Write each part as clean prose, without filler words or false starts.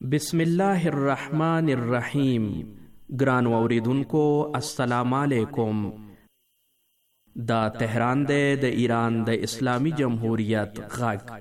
بسم الله الرحمن الرحیم. ګرانو اوریدونکو السلام علیکم. دا تهران دی د ایران د اسلامی جمهوریت غږ.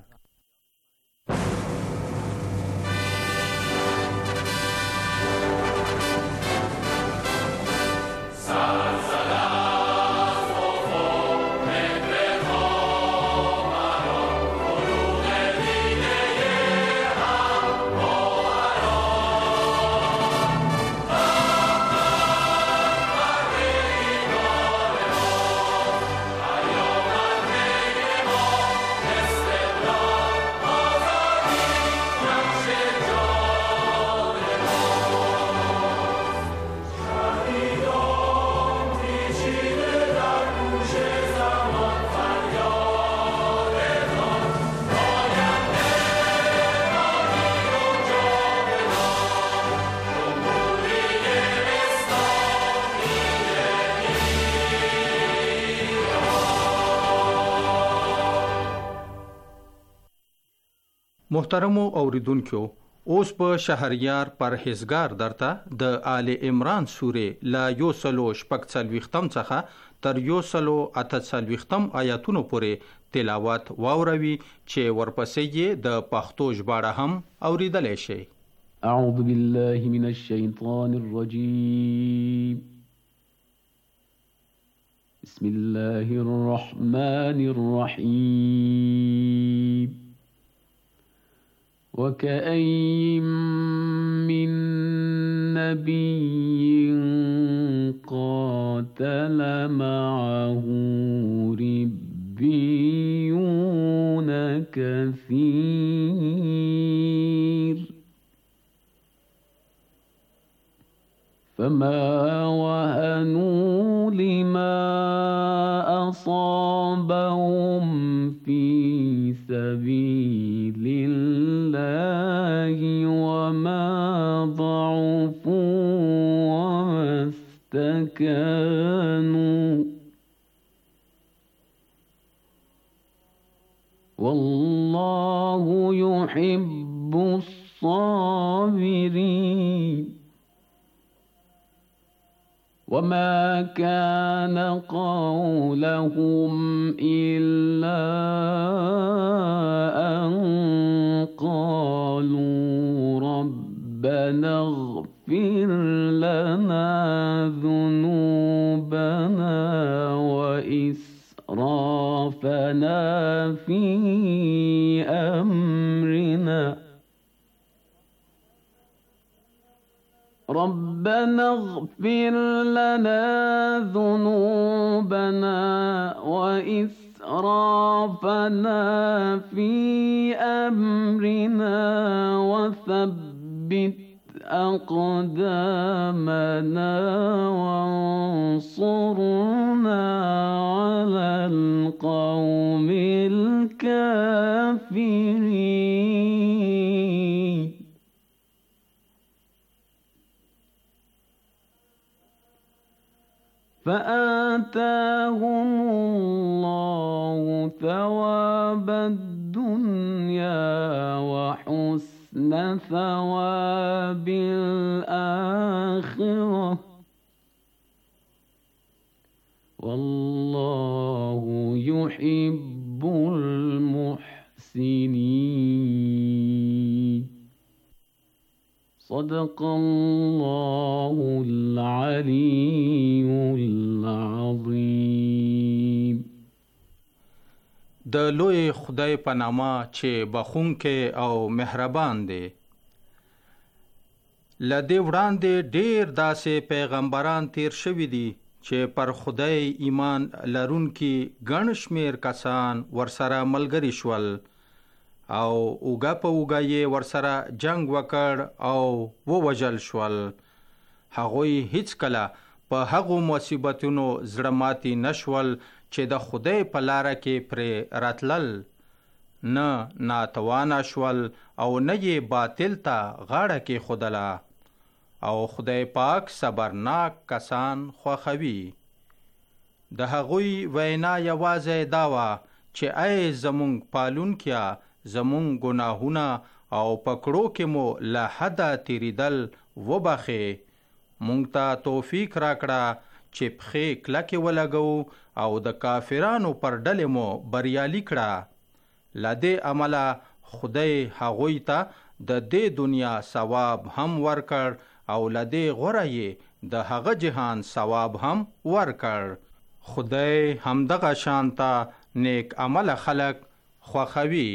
محترمو اوریدونکو، اوس په شهریار پرهیزګار درته د آل عمران سورې لا 146 څخه تر 148 آیاتونو پورې تلاوت واوروي چې ورپسې یې د پښتو ژباړه هم اوریدلی شي. اعوذ بالله من الشیطان الرجیم. بسم الله الرحمن الرحیم. وكأين من نبي قاتل معه ربيون كثير فما وهنوا لما أصابهم في سبيل الله وما ضعفوا وما استكانوا والله يحب الصابرين. وما كان قولهم إلا أن قالوا ربنا اغفر لنا ذنوبنا وإسرافنا في أمرنا ربنا اغفر لنا ذنوبنا وإسرافنا في أمرنا وثبت أقدامنا وانصرنا على القوم الكافرين. فآتاهم الله ثواب الدنيا وحسن ثواب الآخرة والله يحب المحسنين. صدق الله العلي العظيم. د لوی خدای په نامه چې بخښونکی او مهربان دی. له دې وړاندې ډېر داسې پیغمبران تیر شوي دي چې پر خدای ایمان لرونکي ګڼ شمېر کسان ورسره ملګري شول او اوږه په اوږه یې ورسره جنگ وکړ او ووژل شول. هغوی هیڅکله په هغو مصیبتونو زړه ماتي نشول چې د خدای په لاره کې پرې راتلل، نه ناتوانه شول او نه یې باطل ته غاړه کېښودله. او خدای پاک صبرناک کسان خوښوي. د هغوی وینا یوازې دا وه چې ای زمونږ پالونکیا، زمونږ ګناهونه او پکړو کې مو له حده تیریدل وبخې. مونږ ته توفیق راکړه چې پخې کلکې ولګو او د کافرانو پر ډلې مو بریالي کړه. لدې عمله خدای هغوی ته د دې دنیا ثواب هم ورکړ او لدې غوره یې د هغه جهان ثواب هم ورکړ. خدای همدغه شانته نیک عمل خلق خوښوي.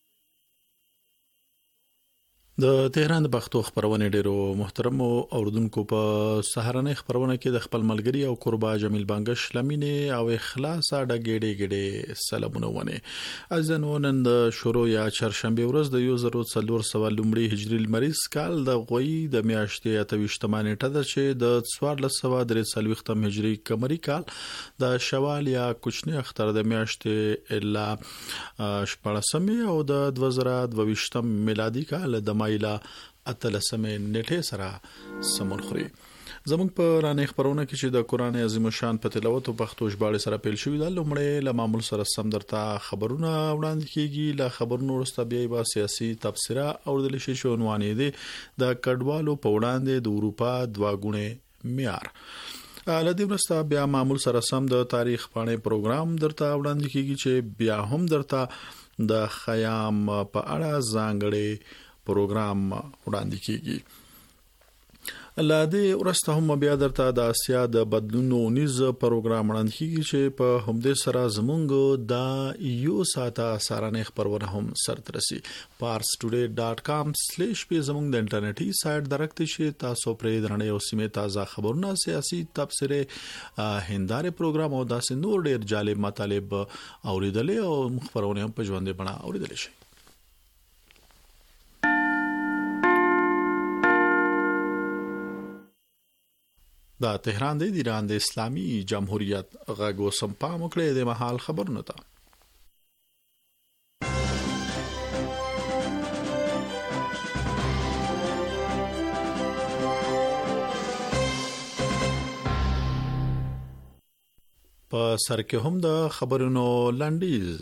د تهران د پښتو خبرونه ډیرو محترم اوردونکو په سهارنۍ خبرونه کې د خپل ملګری او قربا جمیل بانګش لمینه او اخلاص ډګېډې سلامونه ونه ازنو نن د شروع یا چهارشنبه ورځ د 1400 لومړي هجری لمریز کال د غوي د میاشتې 28 نیټه ده چې د 1443 هجری قمری کال د شوال یا کوچنی اختر د میاشتې الا 14 او د 2022 میلادي کال د مایلا اتلسمه نیټه سره سمون خوري. زموږ په رانه خبرونه کې چې د قران عظیم شان په تلاوت او پښتو ژباړه سره پیل شوې ده لومړی له معمول سره سم درته خبرونه وړاندې کیږي. له خبرونو وروسته بیا به سیاسي تبصره او د لشي شونوانې دي د کډوالو په وړاندې د اروپا دواګونه معیار. لدې ورسته بیا معمول سره سم د تاریخ پاڼې پروګرام درته وړاندې کیږي چې بیا هم درته د خیام په اړه ځانګړي پروګرام وړاندې کیږي. لدې ورسته هم بیا درته د آسیا د بدلونونو نیز پروګرام وړاندې کیږي چې په همدې سره زمونږ د یو ساعته سارانه خبرونه هم سرترسي. parstoday.com/ په زمونږ د انټرنیټي سایت درکته شي تاسو پرې درنه او سیمه تازه خبرونه سیاسي تبصره هنداره پروګرام او داسې نور ډیر جالب مطالب اوریدل او خبرونه هم په ژوندۍ بڼه اوریدل شي. دا تهران د ایران د اسلامي جمهوریت غږ سمپا مکړه د محل خبرونه ده. په سر کې هم د خبرونو لنډیز.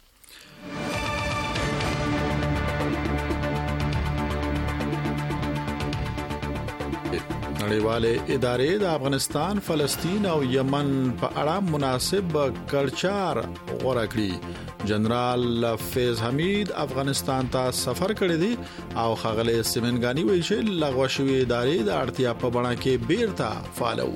نړیوالې ادارې د افغانستان، فلسطین او یمن په اړه مناسب کړچار غوړه کړی. جنرال فیض حمید افغانستان ته سفر کړی دی او خغله سیمنګانی وایي چې لغوه شوی ادارې د اړتیا په بڼه کې بیرته فعالو.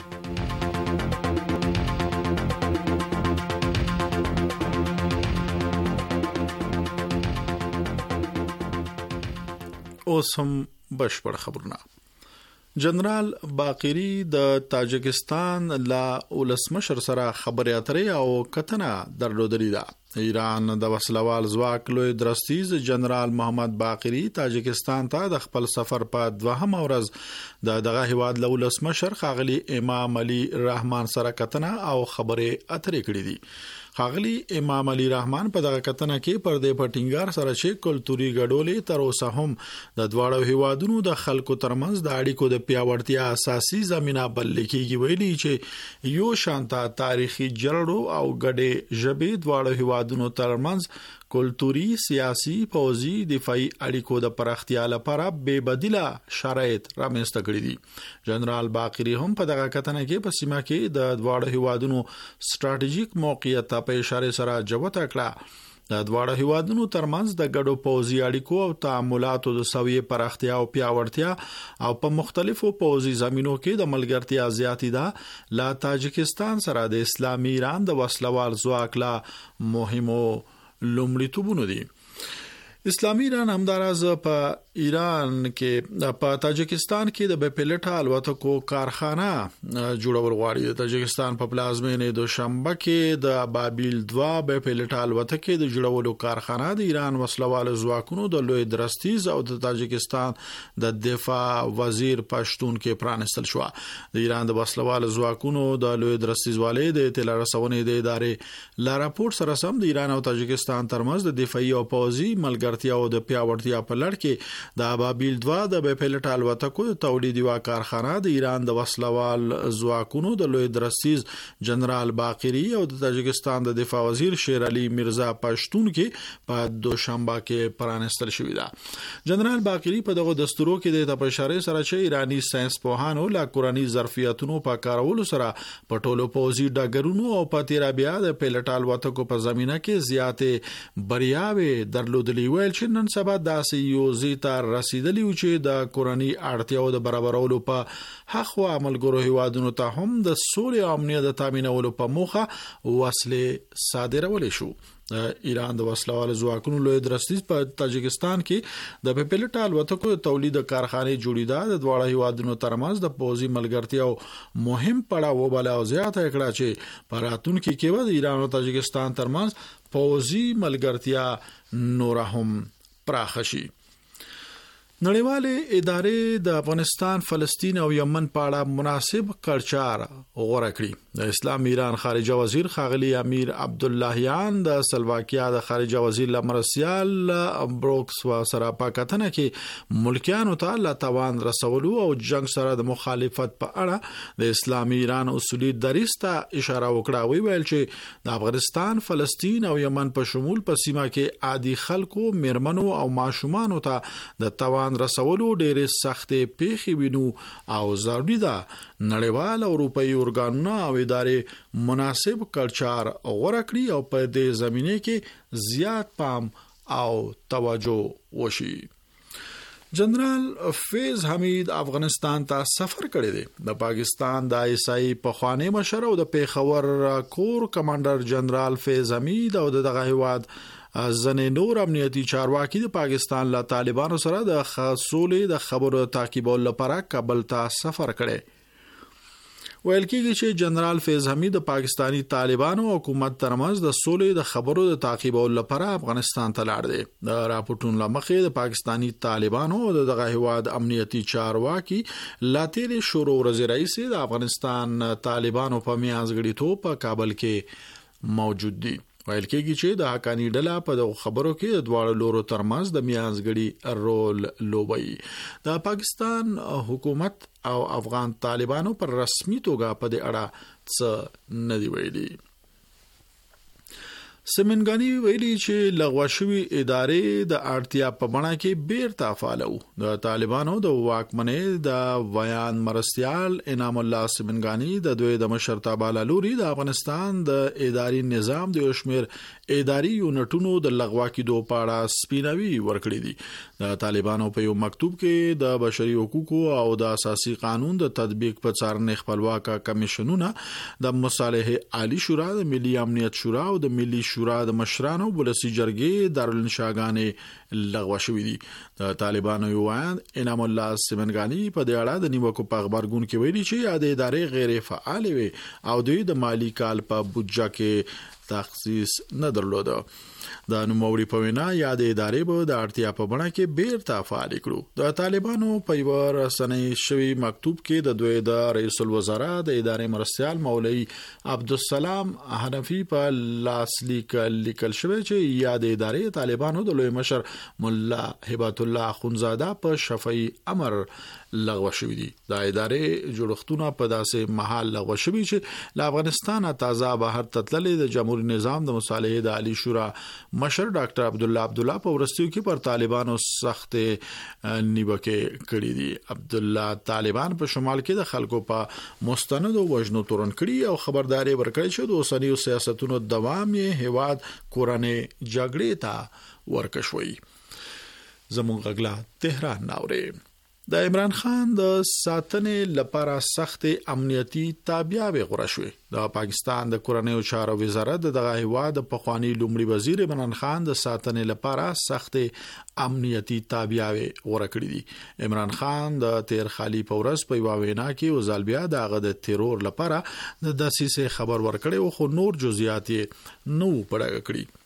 اوس هم بشپړ خبرونه. جنرال باقری د تاجکستان لا ولسمشر سره خبرې اترې او کتنه درلودلې ده. ایران د وسلوال ځواک لوی درستیز جنرال محمد باقری تاجکستان ته د خپل سفر په دوهم ورځ د دغه هیواد له ولسمشر خاغلی امام علي رحمان سره کتنه او خبرې اترې کړې دي. خاغلی امام علي رحمان په دغه کتنه کې پر دې پټینګار سره چې کلتوري ګډولې تر اوسه هم د دواړو هیوادونو د خلکو ترمنځ د اړیکو د پیاوړتیا اساسي زمينه بلل کېږي. ویلي چې یو شانته تاریخي جړړو او ګډې ژبې دواړو هیوادونو ترمنځ کلتوري، سیاسي، پوځي، دفاعي اړیکو د پراختیا لپاره بے بدیله شرایط رامنځته کړي دي. جنرال باقری هم په دغه کتنه کې په سیمه کې د دواړو هیوادونو ستراتیژیک موقعیت ته په اشاره سره جوته کړه. د دواړو هیوادونو ترمنځ د ګډو پوځي اړیکو او تعاملاتو د سویې پراختیا او پیاوړتیا او په مختلفو پوځي زمینو کې د ملګرتیا زیاتې ده. لا تاجکستان سره د اسلامي ایران د وسلوال ځواک لا مهمو لومړیتوبونه دي. اسلامي ایران همداراز په ایران کې په تاجکستان کې د بپلټ الوتکو کارخانه جوړول غواړي. د تاجکستان په پلازمینې دوشنبه کې د بابل 2 بپلټ الوتکې د جوړولو کارخانه د ایران وسلوال ځواکونو د لوی درستیز او د تاجکستان د دفاع وزیر پښتون کې پرانستل شو. د ایران د وسلوال ځواکونو د لوی درستیز والي د اطلاع رسونې د ادارې لا راپور سره سم د ایران او تاجکستان ترمنځ د دفاعي او پوځي ملګرتیا او د پیاوړتیا په لړ کې د ابابیل 2 د بپلټ الوتکو تولید یو کارخانه د ایران د وسلوال ځواکونو د لوی درستیز جنرال باقری او د تاجکستان د دفاع وزیر شیر علي مرزا پښتون کې په دوشنبه کې پرانستل شوې ده. جنرال باقری په دغه دستورو کې د تپشارې سره چې ایرانی ساينس پوهانو لا کورنی ظرفیتونو په کارولو سره په ټولو پوزي ډګرونو او په تیرا بیا د پلټ الوتکو په زمينه کې زیاتې بریاوي درلودلې ویل چې نن سبا داسې یو زیته رسیدلی و چې د کورنی اړتیاو د برابرولو په حق او عملګرو هیوادونو ته هم د سولې او امنیت د تامینولو په موخه وسلې صادرول شو. ایران د وسلوال ځواکونو لوی درستیز په تاجکستان کې د پپلټ الوتکو تولید کارخانه جوړیدا د دواړه هیوادونو ترمنځ د پوزي ملګرتیا او مهم پړاو وباله او زیاته کړه چې پراتون کې د ایران او تاجکستان ترمنځ پوزي ملګرتیا نور هم پراخ شي. نړیوالې ادارې د افغانستان، فلسطین او یمن په اړه مناسب کړچار غوړه کړی. د اسلام ایران خارجه وزیر خاغلی امیر عبداللهیان د سلواکیا د خارجه وزیر لمرسیال بروکس و سره په کتنه کې ملکیانو ته لا توان رسولو او جنگ سره د مخالفت په اړه د اسلام ایران اصولي دریځ ته اشاره وکړه. ویل چې د افغانستان، فلسطین او یمن په شمول په سیمه کې عادي خلکو، میرمنو او ماشومانو ته د توان رسولو ډېرې سختې پیښې وینو او ضروري ده نړیوال او اروپאי اورګانونه او ادارې مناسب کړچار غوړه کړي او په دې زمینه کې زیات پام او توجه وشي. جنرال فیض حمید افغانستان ته سفر کړی دی. د پاکستان د ایسای په خوانی مشر او د پیښور کور کمانډر جنرال فیض حمید او دغه هیواد ځنې نور امنیتي چارواکي د پاکستان له طالبانو سره د خاصولې د خبرو تعقیبولو لپاره کابل ته سفر کړی. ویل کېږي چې جنرال فیض حمید د پاکستانی طالبانو او حکومت ترمنځ د سولې د خبرو د تعقیبولو لپاره افغانستان ته لاړ دی. د راپورټونو لمخې د پاکستانی طالبانو او دغه هیواد امنیتي چارواکي لاتیر شورو ورځ رئیس د افغانستان طالبانو په میانځګړیتوب په کابل کې موجود دي. ویل کېږي چې د حقانی ډله په دغه خبرو کې د دواړو لورو ترمنځ د میانځګړي رول لوبي. د پاکستان حکومت او افغان طالبانو پر رسمي توګه په دې اړه څه نه دی ویلي. سمنګانی ویلي چې لغوه شوی ادارې د اړتیا په بڼه کې بیرته فعالو. د طالبانو د واکمنۍ د ویان مرستيال انعام الله سمنګانی د دوی د مشرتابه لوري د افغانستان د اداري نظام د شمیر اداري یونټونو د لغوه کېدو په اړه سپیناوي ورکړي دي. د طالبانو په یو مکتوب کې د بشري حقوقو او د اساسي قانون د تطبیق په څارنې خپلواک کمیشنونه د مصالح عالی شورا، د ملي امنیت شورا او د ملي شورا د مشرانو بولسي جرګې دارالانشاګانې لغوه شوې دي. د طالبانو یو انعام الله سمنګانی په دې اړه د نیوکو په خبرګون کې ویلي چې د ادارې غیر فعال وي او دوی د مالی کال په بودجه کې تخصیص نه درلوده. د نوموړي په وینا یاد ادارې به د اړتیا په بڼه کې بیرته فعال کړو. د طالبانو په یو رسنۍ شوی مکتوب کې د دوی د رئیس الوزرا د ادارې مرستيال مولوی عبدالسلام حنفي په لاس لیکل شوی چې یاد ادارې طالبانو د لوی مشر مولا هبت الله اخونزاده په شفاهي امر لغوه شوی دي. د ادارې جوړښتونه په داسې محل لغوه شوی چې له افغانستان تازه بهر تتللې د جمهوریت نظام د مصالح د عالی شورا مشر ډاکټر عبدالله په ورستیو کې پر طالبانو سخت نیوکه کړې دي. عبدالله طالبان په شمال کې د خلکو په مستند وژنو تورن کړي او خبرداري ورکړي چې د اوسنیو سیاستونو دوام یې هیواد کورنۍ جګړې ته ورکشوي. زموږ غږلا تهران ناوړي. د عمران خان د ساتنې لپاره سخت امنیتي تابعیت غوړه شوې. د پاکستان د کورنۍ چارو وزارت دغه هیواد د پخوانی لومړي وزیر عمران خان د ساتنې لپاره سخت امنیتي تابعیت غوړه کړې دي. عمران خان د تیر خالی پورس په وینا کې وزالبیا دغه د تیرور لپاره د دسیسې خبر ورکړي او خو نور جزئیات نو پړه کړی.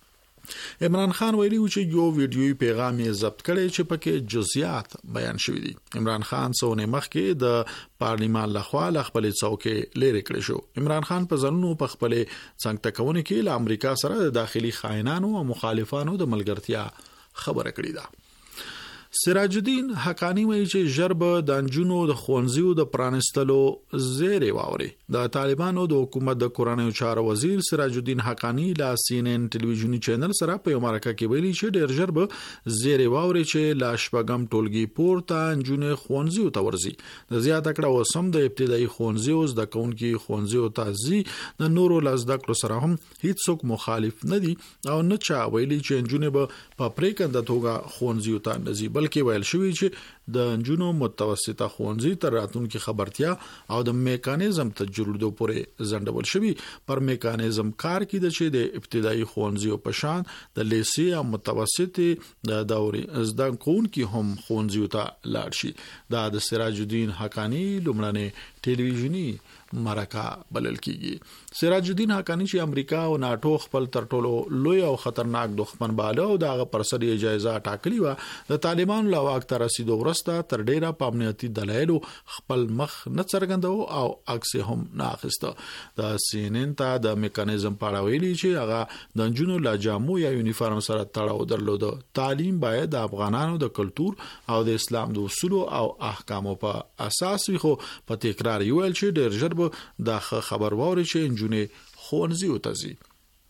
عمران خان ویلي چې یو ویډیوي پیغام یې ضبط کړی چې پکې جزئیات بیان شوی دي. عمران خان څونه مخکې د پارلیمان لخوا خپل څوکۍ لري کړی شو. عمران خان په ځنونو په خپل څنګه تکونه کې له امریکا سره د داخلي خائنانو او مخالفانو د ملګرتیا خبره کړې ده. سراج الدین حقانی وایي چې ژرب د انجونو د خوانزیو د پرانستلو زیری واوري. د طالبانو د حکومت د کورنیو چارو وزیر سراج الدین حقانی لا CNN ټلویزیونی چینل سره په امریکا کې ویلي چې ډیر ژرب زیری واوري چې لا شپږم ټولګي پورته انجونو خوانزیو ته ورځي. د زیاته کړه وسم د ابتدایي خوانزیو د کونکي خوانزیو تازي د نورو لزدکلو سره هم هیڅوک مخالف نه دي او نه چا ویلي چې انجونو په پریکنده توګه خوانزیو ته نزي، بلکې ویل شوی چې د انجونو متوسطه خوانزي تر راتلونکي خبرتیا او د میکانیزم تجربه پورې ځندول شوی. پر میکانیزم کار کیده چې د ابتدایي خوانزیو په شان د لیسي او متوسطي د دورې زده کوونکي هم خوانزیو ته لاړ شي. دا د سراج الدین حقانی لومړنی ټلویزیونی مرکه بلل کیږي. سراج الدین حقانی چې امریکا او ناتو خپل تر ټولو لوی او خطرناک دښمن باله او دغه پرسري جایزه ټاکلی و، د طالبانو له واک ته رسیدو وروسته تر ډیره په امنیتي دلایلو خپل مخ نه څرګندو او عکس هم نه اخیسته. د CNN ته د میکانیزم په اړه ویلي چې هغه د انجونو لا جامو یا یونیفارم سره تړاو درلود. تعلیم باید د افغانانو د کلچر او د اسلام د اصول او احکامو په اساس وي، خو په تکرار ویل چې ډیر ژر د خبر ووري چې انجونې خوانزیو ته ځي.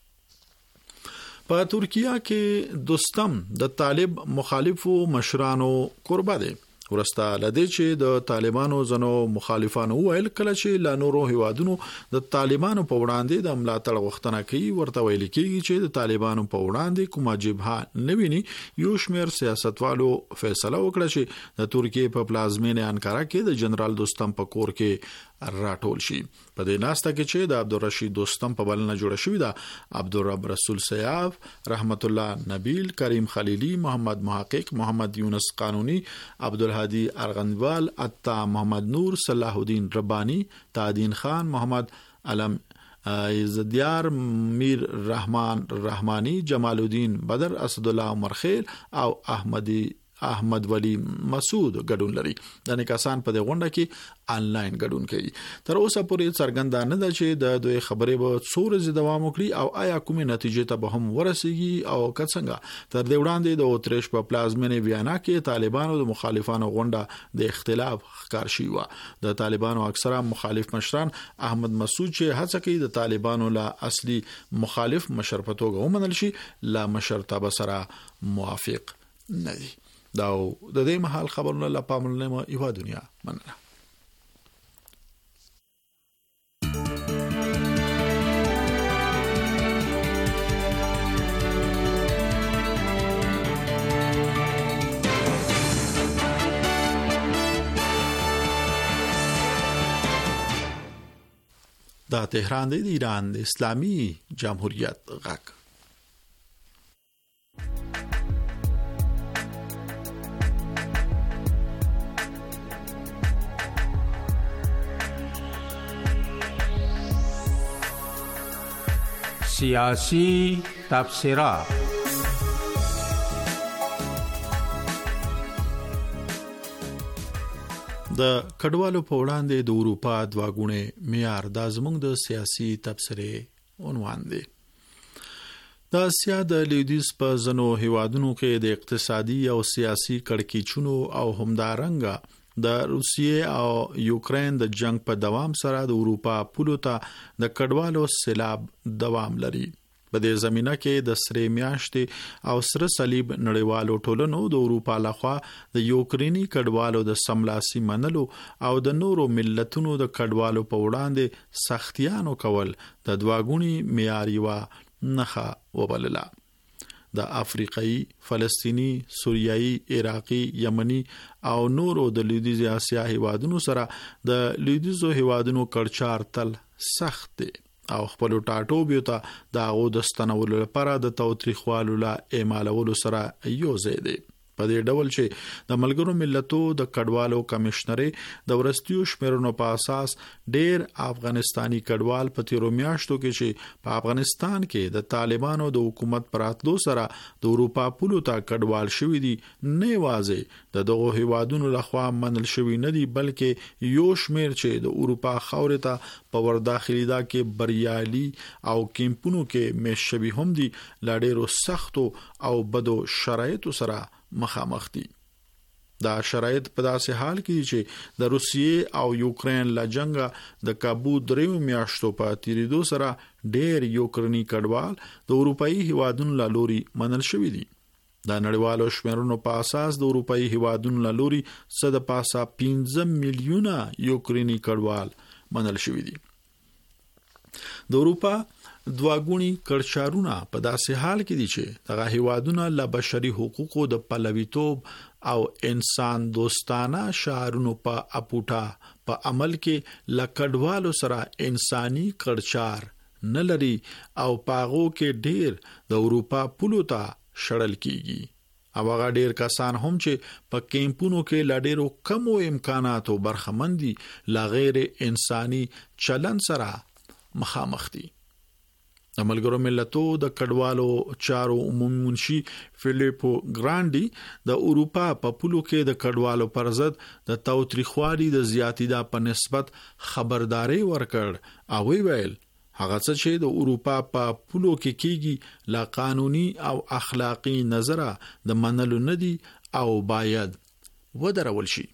په ترکیه کې دوستم د طالب مخالفو مشرانو قربا دي. ورسته لدی چې د طالبانو زنو مخالفانو ویل کله چې لا نورو هیوادونو د طالبانو په وړاندې د ملاتړ غوښتنه کوي، ورته ویل کیږي چې د طالبانو په وړاندې کومه جبهه نویني. یو شمېر سیاستوالو فیصله وکړه چې د ترکیه په پلازمینه انکارا کې د جنرال دوستم په کور کې راټول شي. په دې ناسته کې چې د عبدالرشید دوستم په بلنه جوړه شوې ده، عبدالرب رسول سیاف، رحمت الله نبیل، کریم خلیلی، محمد محقق، محمد یونس قانونی، عبدالهادی ارغندوال، عطا محمد نور، صلاح الدین ربانی، تادین خان، محمد علم عزدیار، میر رحمان رحمانی، جمال الدین بدر، اسدالله عمر خیل او احمد ولی مسعود ګډون لري. د نکاسان په غونډه کې آنلاین ګډون کوي. تر اوسه پورې څرګنده نه ده چې د دوی خبرې به څو ورځې دوام وکړي او آیا کومې نتیجې ته به هم ورسیږي او څنګه. تر دې وړاندې د اوتریش په پلازمینه ویانا کې طالبانو د مخالفانو غونډه د اختلاف ښکار شوی و. د طالبانو اکثره مخالف مشران احمد مسعود چې هڅه کوي د طالبانو لا اصلي مخالف مشر په توګه ومنل شي، لا مشرتابه سره موافق نه دي. دا د دې محل خبرونه لا پاملنه مو یو دنیا مننه. دا تهران دی ایران د اسلامي جمهوریت غږ. سیاسی تبصرات. د کډوالو په وړاندې د اروپا دواګونې معیار د زموږ د سیاسي تبصرې عنوان دی. د اسیا د لویدیځ په ځینو هیوادونو کې د اقتصادي او سیاسي کړکېچونو او همدارنګه د روسیې او یوکرين د جنگ په دوام سره د اروپا پولو ته د کډوالو سیلاب دوام لري. په دې زمينه کې د سرې میاشتې او سره صلیب نړیوالو ټولنو د اروپا لخوا د یوکرینی کډوالو د سملاسي منلو او د نورو ملتونو د کډوالو په وړاندې سختیانو کول د دواګونی معیاري و نخا وبلله. د افریقایي، فلسطینی، سوریایي، عراقي، یمني او نورو د لویدیځ اسیا هیوادونو سره د لویدیځو هیوادونو کړچار تل سخت دی او خپل ټاټوبیو ته د هغو د ستنولو لپاره د تاوتریخوالو لا اعمالولو سره یو ځای دی. په دې ډول چې د ملګرو ملتو د کډوالو کمشنرې د ورستیو شمیرونو په اساس ډېر افغانستانی کډوال په تیرو میاشتو کې چې په افغانستان کې د طالبانو د حکومت پراتلو سره د اروپا پولو ته کډوال شوی دي، نه واځي د دغه هیوادونو لخوا منل شوی نه دي، بلکې یو شمیر چې د اروپا خاورې ته په ورداخلي دا کې بریالي او کیمپونو کې مشبي هم دي، لا ډېرو سختو او بدو شرایطو سره مخامخ دي. دا شرایط په داسې حال کې چې د روسیې او یوکرين لا جنگ د کابو 3 میاشتو په تیریدو سره ډېر یوکرینی کډوال د اروپאי هیوادونو لوري منل شوې دي. د نړیوالو شمیرونو په اساس د اروپאי هیوادونو لوري صد پاسه 15 میلیونه یوکرینی کډوال منل شوې دي. د اروپا دواګونی کړچارونه په داسې حال کې دي چې دغه هیوادونه له بشري حقوقو د پلویتوب او انسان دوستانه شعارونو په اپوټا په عمل کې لکډوالو سره انساني کړچار نه لري او پاغو کې ډیر د اروپا پولو ته شړل کیږي. او هغه ډیر کسان هم چې په کیمپونو کې لډیرو کمو امکاناتو برخمندي لا غیر انساني چلن سره مخامخ دي. د ملګرو ملتو د کډوالو چارو عمومي منشي فلیپو ګرانډي د اروپا په پولو کې د کډوالو پر ضد د تاوتریخوالي د زیاتیدا په نسبت خبرداري ورکړ او ویل هغه څه چې د اروپا په پولو کې کیږي لا قانوني او اخلاقی نظره د منلو ندي او باید ودرول شي.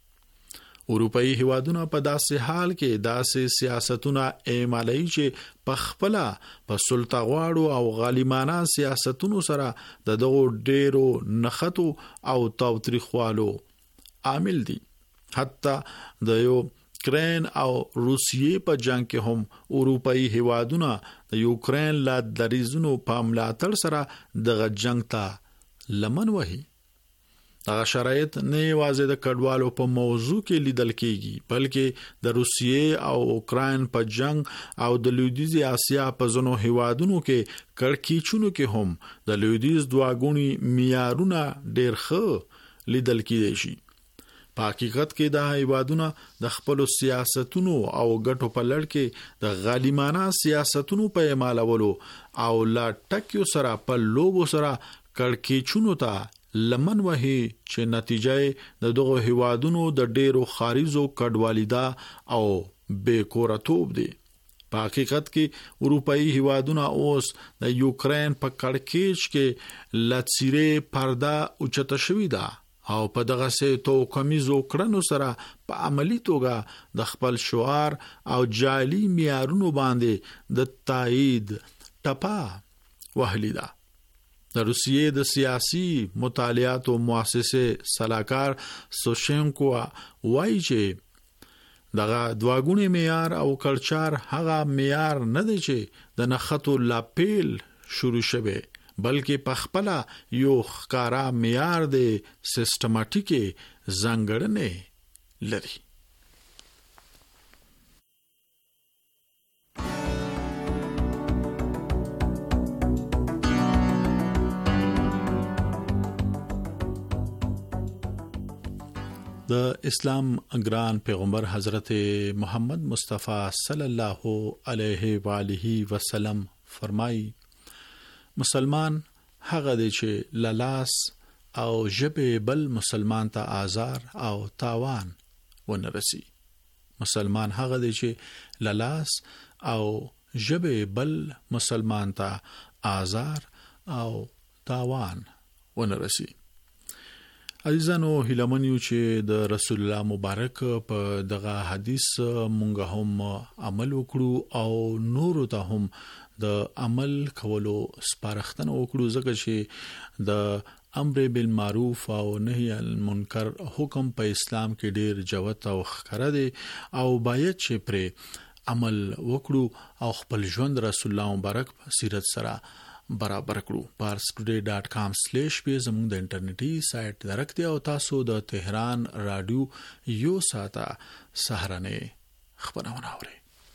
اروپאי هیوادونه په داسې حال کې داسې سیاستونه اعمالوي چې په خپل په سلطغواړو او غالیمانه سیاستونو سره د دغو ډیرو نخټو او تاوتریخوالو عامل دي. حتی د یوکرين او روسیې په جنگ کې هم اروپאי هیوادونه د یوکرين لا دریزونو په ملاتړ سره دغه جنگ ته لمن وهي. دا شرایط نه یوازې د کډوالو په موضوع کې لیدل کېږي بلکې د روسیې او اوکراین په جنگ او د لویدیځ اسیا په ځینو هیوادونو کې کړکېچونو کې هم د لویدیځ دواګونی معیارونه ډېر ښه لیدل کېدای شي. په حقیقت کې دا هیوادونه د خپل سیاستونو او ګټو په لړ کې د غالیمانه سیاستونو په اعمالولو او لا ټکیو سره په لوبو سره کړکېچونو ته لمن وهي چې نتیجه د دغه هیوادونو د ډیرو خارجو کډوالیدا او بیکورتوب دي. په حقیقت کې اروپאי هیوادونه اوس د یوکرين په کړکېچ کې لڅيره پرده اوچته شوې ده او په دغه سه توکمیزو کړنو سره په عملی توګه د خپل شعار او جعلي معیارونو باندې د تایید ټپا وهلی ده. د روسیې د سیاسي مطالعاتو مؤسسه سلاکار سوشنکو وایي چې دغه دواګونی معیار او کلچر هغه معیار نه دی چې د نخټو لاپیل شروع شوه بلکې په خپل یو ښکارا معیار دی سیستماتیکي ځانګړنې لري. د اسلام ګران پیغمبر حضرت محمد مصطفی صلی الله علیه و آله وسلم فرمایي مسلمان هغه دی چې لاس او جبه بل مسلمان ته آزار او تاوان ونرسي. مسلمان هغه دی چې لاس او جبه بل مسلمان ته آزار او تاوان ونرسي. عزیزانو هیلمنیو چې د رسول الله مبارک په دغه حدیث مونږ هم عمل وکړو او نور ته هم د عمل کولو سپارښتنه وکړو ځکه چې د امر بالمعروف او نهي عن المنکر حکم په اسلام کې ډیر جوت او ښکاره دی او باید چې پر عمل وکړو او خپل ژوند رسول الله مبارک سیرت سره برابر کړو. parstoday.com/په زموږ د انټرنیټي سایت درکته او تاسو د تهران رادیو یو ساته سهارنه خبرونه اورئ.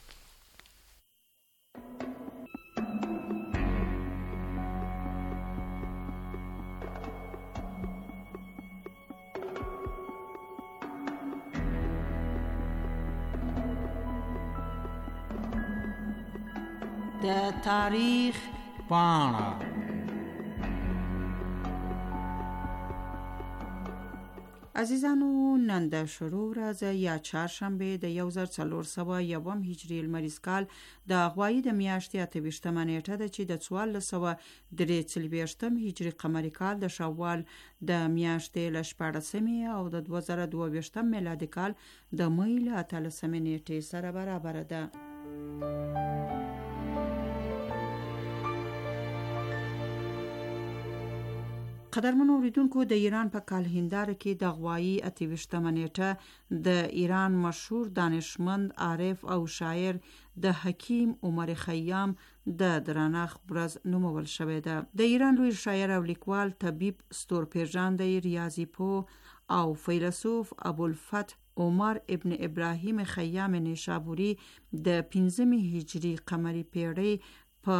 د تاریخ پاڼه عزیزانو، نن د شروع ورځ یا چهارشنبه د 1401 هجری لمریز کال د غوایی د میاشتې 28 نیټه ده چې د 1443 هجری قمری کال د شوال د میاشتې ل 14 او د 2022 میلادي کال د مې ل 13 نیټې سره برابر ده. قدرمنو اوریدونکو، د ایران په کالهنداره کې د غوایی 28 نیټه د ایران مشهور دانشمند، عارف او شاعر د حکیم عمر خیام د درنښت ورځ نومول شوې ده. د ایران لوی شاعر او لیکوال، طبیب، ستورپیژندی، ریاضی پوه او فیلسوف ابوالفتح عمر ابن ابراهیم خیام نیشابوری د 15 هجری قمری پیړۍ په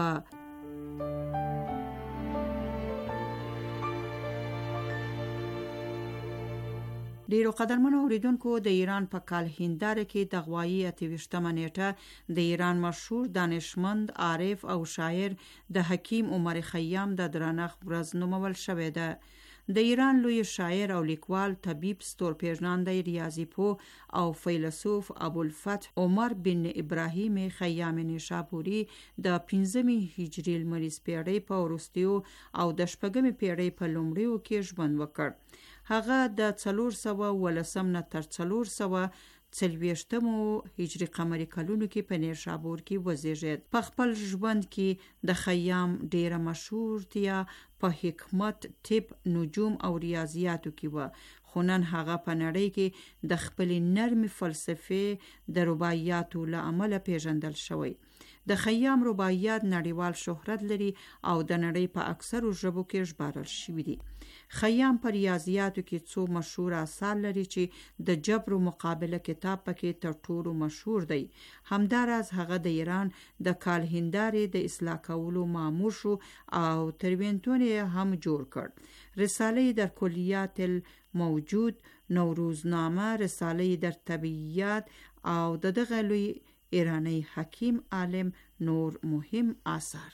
ډیرو قدرمنو اوریدونکو، د ایران په کالهنداره کې د غوایی 28 نیټه د ایران مشهور دانشمند، عارف او شاعر د حکیم عمر خیام د درنښت ورځ نومول شوې ده. د ایران لوی شاعر او لیکوال، طبیب، ستورپیژندی، ریاضی پوه او فیلسوف ابوالفتح عمر بن ابراهیم خیام نیشابوری د 15 هجری لمریز پیړۍ په وروستیو او د 14 پیړۍ په لومړیو کې ژوند وکړ. هغه د 413 نه تر 440 هجری قمری کلونو کې په نیشابور کې وزیږید. په خپل ژوند کې د خیام ډیره مشهورتیا په حکمت، طب، نجوم او ریاضیاتو کې و، خو نن هغه په نړۍ کې د خپل نرم فلسفه د رباعیاتو له امله پیژندل شوی. د خیام رباعیات نړیوال شهرت لري او د نړۍ په اکثرو ژبو کې ژباړل شوي دي. خیام په ریاضیاتو کې څو مشهور آثار لري چې د جبر و مقابله کتاب پکې تر ټولو مشهور دی. همداراز هغه د ایران د کالهندارې د اصلاح کولو مامور شو او تروینتون هم جوړ کړ. رساله در کلیات الموجود، نوروزنامه، رساله در طبیعیات او دغه لوی ایرانی حکیم عالم نور مهم آثار.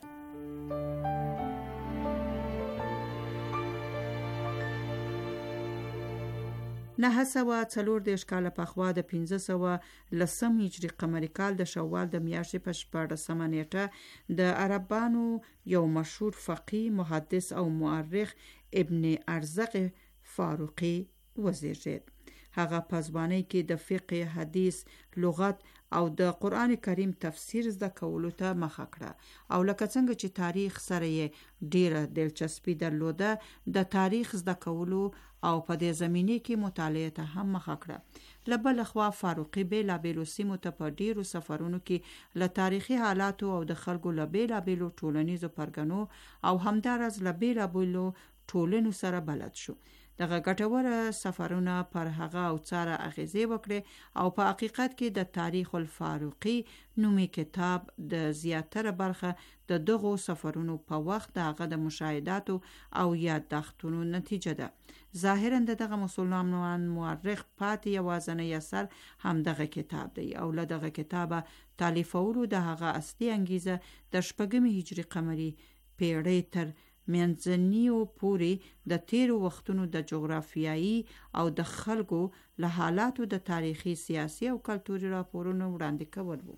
940 کاله پخوا د 1510 هجری قمری کال د شوال د میاشتې په 14 نیټه د عربانو یو مشهور فقیه، محدث او مورخ ابن ارزق فاروقی وزیږید. هغه په ځوانۍ کې د فقه، حدیث، لغت او د قرآن کریم تفسیر زده کولو ته مخه کړه او لکه څنګه چې تاریخ سره یې ډیره دلچسپي درلوده، د تاریخ زده کولو او په دې زمینه کې مطالعه ته هم مخه کړه. له بل خوا فاروقی بیلابیلو سیمو ته په ډیرو سفرونو کې له تاریخي حالاتو او د خلکو له بیلابیلو ټولنیزو پرګنو او همداراز له بیلابیلو ټولنو سره بلد شو. دغه ګټوره سفرونه پر هغه او څاره اغیزې وکړي او په حقیقت کې د تاریخ الفاروقی نومي کتاب د زیاتره برخه د دغو سفرونو په وخت دغه د مشاهداتو او یادداښتونو نتیجه ده. ظاهرا دغه مسلمان مورخ پاتې یوازینی اثر هم دغه کتاب دی او له دغه کتابه تالیفولو د هغه اصلي انګیزه د 14 هجری قمری پیړۍ تر منځنیو پورې د تیرو وختونو د جغرافیایي او د خلکو له حالاتو د تاریخي، سیاسي او کلتوري راپورونو وړاندې کول وو.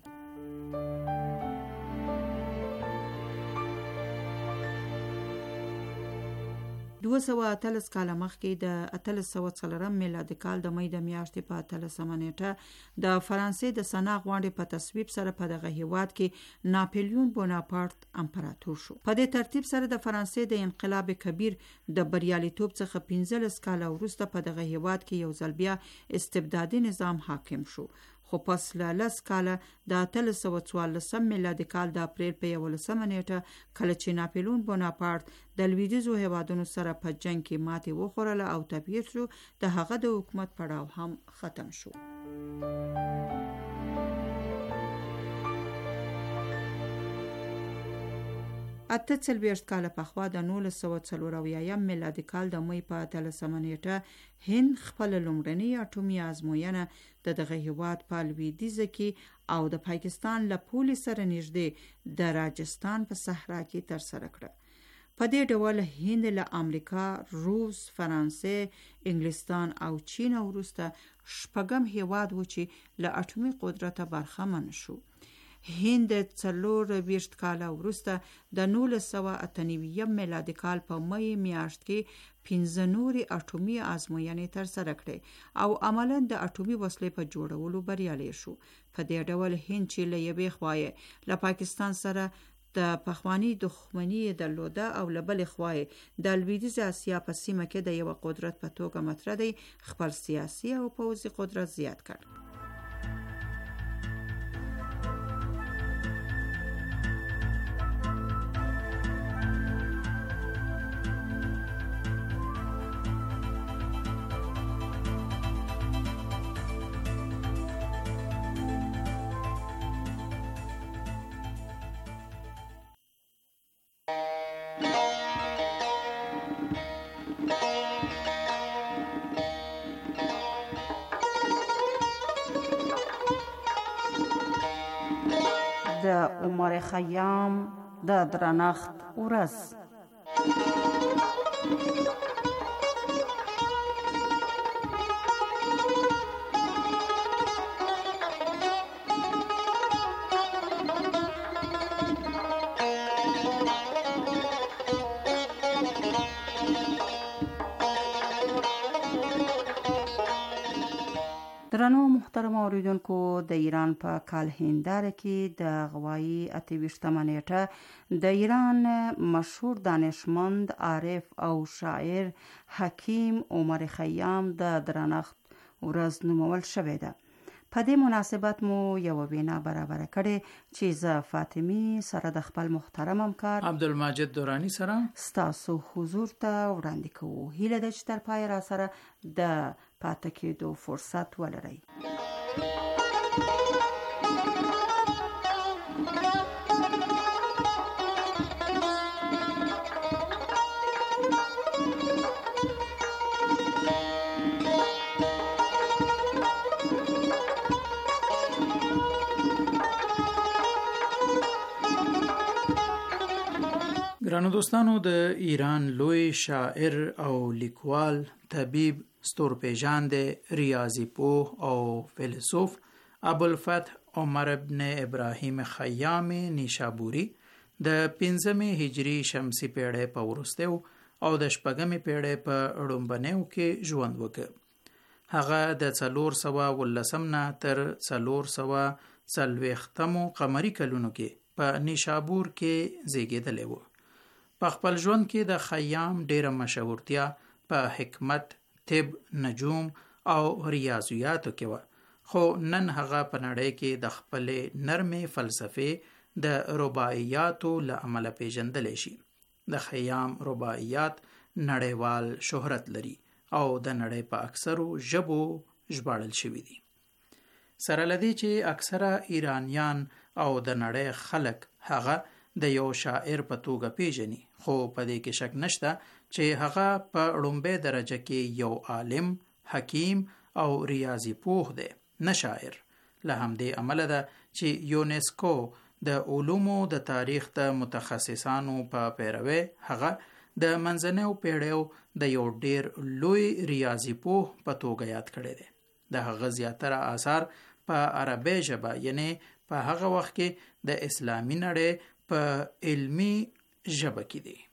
213 کال مخکې د 1840 میلادي کال د مې د میاشتې په 18 نیټه د فرانسې د سنا غونډې په تصویب سره په دغه هیواد کې ناپلیون بوناپارت امپراتور شو. په دې ترتیب سره د فرانسې د انقلاب کبیر د بریالیتوب څخه 15 کال وروسته په دغه هیواد کې یو ځل بیا استبدادي نظام حاکم شو. خو پس له 10 کاله د 1814 میلادي کال د اپریل په 11 نیټه کله چې ناپلیون بوناپارت د لویدیځو هیوادونو سره په جنگ کې ماتې وخوړله او تبعید شو، د هغه د حکومت پړاو هم ختم شو. اته 40 کال پخوا د 1940 میلادي کال د مې په 13 نیټه هند خپل لومړنی اټومي ازموینه د دغه هیواد په لویدیځ کې او د پاکستان له پولې سره نږدې د راجستان په صحرا کې ترسره کړه. په دې ډول هند له امریکا، روس، فرانسې، انګلستان او چین وروسته شپږم هیواد و چې له اټومي قدرت برخمن شو. هند 24 کاله وروسته د 1998 میلادي کال په مې میاشت کې 15 نورې اټومي ازموینې ترسره کړې او عملاً د اټومي وسلې په جوړولو بریالی شو. په دې ډول هند چې له یوې خوا له پاکستان سره د پخوانی دښمني درلوده او له بلې خوا د لویدیځ اسیا په سیمه کې د یو قدرت په توګه مطرح دی، خپل سیاسي او پوځي قدرت زیات کړ. د عمر خیام د درنښت ورځ. درنو محترم اوریدونکو، د ایران په کال هنداره کې د غوایی 28 نیټه د ایران مشهور دانشمند، عارف او شاعر حکیم عمر خیام د درنښت ورځ نومول شوې ده. په دې مناسبت مو یو وینا برابر کړي چې زه فاطمی سره د خپل محترم همکار عبدالمجید دورانی سره ستاسو حضور ته وړاندې کوو. هیله ده چې تر پای را سره د پاتې کېدو فرصت ولرئ. ګرانو دوستانو، د ایران لوی شاعر او لیکوال، طبیب، ستورپیژند، ریاضی پوه او فیلسوف ابوالفتح عمر ابن ابراهیم خیام نیشابوری د 15 هجری شمسی پیړۍ په وروستیو او د 14 پیړۍ په لومبنیو کې ژوند وکړ. هغه د 419 نه تر 440 قمری کلونو کې په نیشابور کې زیږیدلی و. په خپل ژوند کې د خیام ډیره مشهورتیا په حکمت، طب، نجوم او ریاضیاتو کې و، خو نن هغه په نړۍ کې د خپل نرمې فلسفې د رباعیاتو له امله پیژندلی شي. د خیام رباعیات نړیوال شهرت لري او د نړۍ په اکثرو ژبو ژباړل شوي دي. سره له دې چې اکثره ایرانیان او د نړۍ خلک هغه د یو شاعر په توګه پیژني، خو په دې کې شک نشته چې هغه په لومړۍ درجه کې یو عالم، حکیم او ریاضی پوه دی، نه شاعر. له همدې امله ده چې یونسکو د علومو د تاریخ د متخصصانو په پیروي هغه د منځنیو پیړیو د یو ډیر لوی ریاضی پوه په توګه یاد کړی دی. د هغه زیاتره آثار په عربی ژبه، یعنی په هغه وخت کې د اسلامي نړۍ په علمی ژبه کې دی.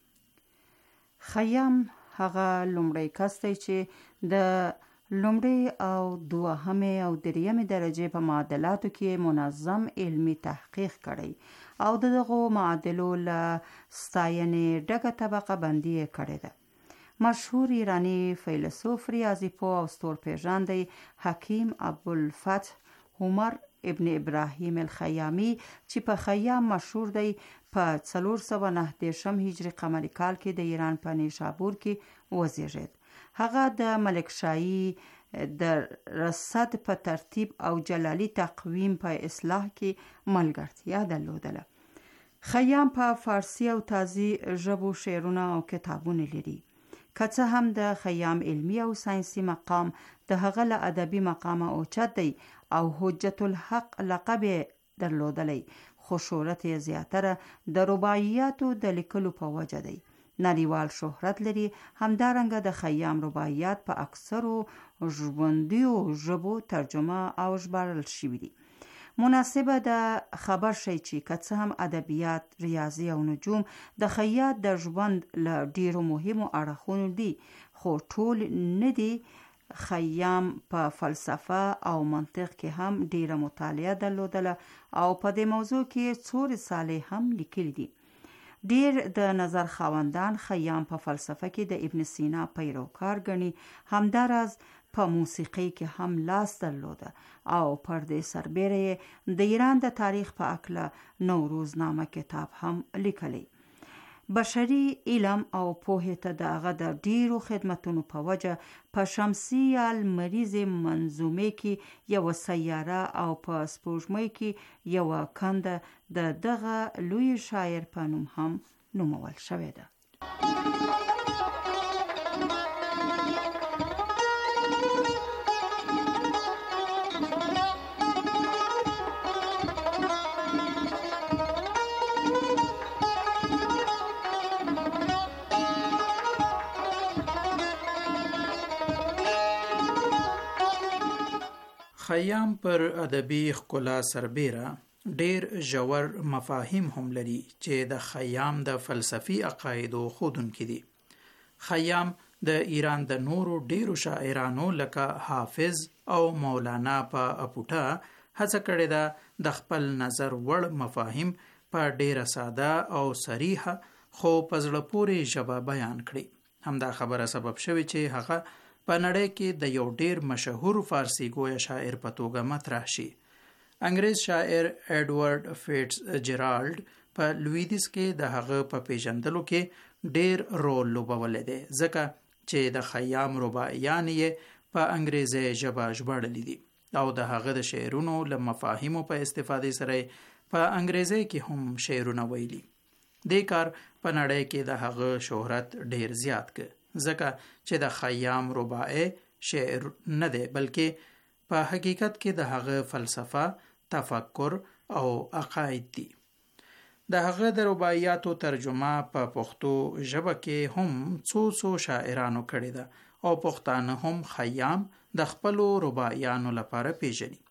خیام هغه لومړی کس دی چې د لومړی او دوهمې او دریمې درجې په معادلاتو کې منظم علمی تحقیق کړی او دغه معادلو له ستاینې ډکه طبقه بندي کړې ده. مشهور ایرانی فیلسوف، ریاضی پوه او ستورپیژند حکیم ابوالفتح عمر ابن ابراهیم الخیامی چې په خیام مشهور دی، په 419 هجری قمری کال کې د ایران په نیشابور کې وزیږید. هغه د ملکشاهی د رصد په ترتیب او جلالی تقویم په اصلاح کې ملګرتیا درلودله. خیام په فارسی او تازی ژبو شعرونه او کتابونه لري. که څه هم د خیام علمی او ساینسي مقام د هغه له ادبي مقامه اوچت دی او حجت الحق لقب درلودلی، خو شهرت یې زیاتره د رباعیاتو د لیکلو په وجه دی. نړیوال شهرت لري. همدارنګه د خیام رباعیات په اکثرو ژوندیو ژبو ترجمه او ژباړل شوي دي. مناسبه ده خبر شي چې که څه هم ادبیات، ریاضي او نجوم د خیاط د ژوند له ډیرو مهمو اړخونو دي، خو ټول نه دي. خیام په فلسفه او منطق کې هم ډیره مطالعه درلودله او په دې موضوع کې څو رسالې هم لیکلي دي. ډیر د نظر خاوندان خیام په فلسفه کې د ابن سینا پیروکار ګڼي. همداراز په موسیقۍ کې هم لاس درلوده او پر دې سربیره د ایران د تاریخ په اړه نوروزنامه کتاب هم لیکلی. بشري علم او پوهې ته د هغه د ډیرو خدمتونو په وجه په شمسي یا لمریزې منظومې کې یوه سیاره او په سپوږمۍ کې یوه کنده د دغه لوی شاعر په نوم هم نومول شوې ده. خیام پر ادبي ښکلا سربیره ډیر ژور مفاهیم هم لري چې د خیام د فلسفي عقایدو ښودونکي دي. خیام د ایران د نورو ډیرو شاعرانو لکه حافظ او مولانا په اپوټه هڅه کړې ده د خپل نظر وړ مفاهیم په ډیره ساده او صریحه خو په زړه پورې ژبه بیان کړي. همدا خبره سبب شوی چې هغه په نړۍ کې د یو ډیر مشهور فارسی ګویا شاعر په توګه مطرح شي. انګریز شاعر ایډورډ فیټز جرالډ په لویدیز کې د هغه په پیژندلو کې ډیر رول لوبولی دی، ځکه چې د خیام رباعیان یې په انګریزي ژبه ژباړلي دي او د هغه د شعرونو له مفاهیمو په استفادې سره په انګریزي کې هم شعرونه ویلي. دې کار په نړۍ کې د هغه شهرت ډیر زیات کړ، ځکه چې د خیام رباعي شعر نه دی بلکې په حقیقت کې د هغه فلسفه، تفکر او عقاید دي. د هغه د رباعیاتو ترجمه په پښتو ژبه کې هم څو شاعرانو کړې ده او پښتانه هم خیام د خپلو رباعیانو لپاره پیژني.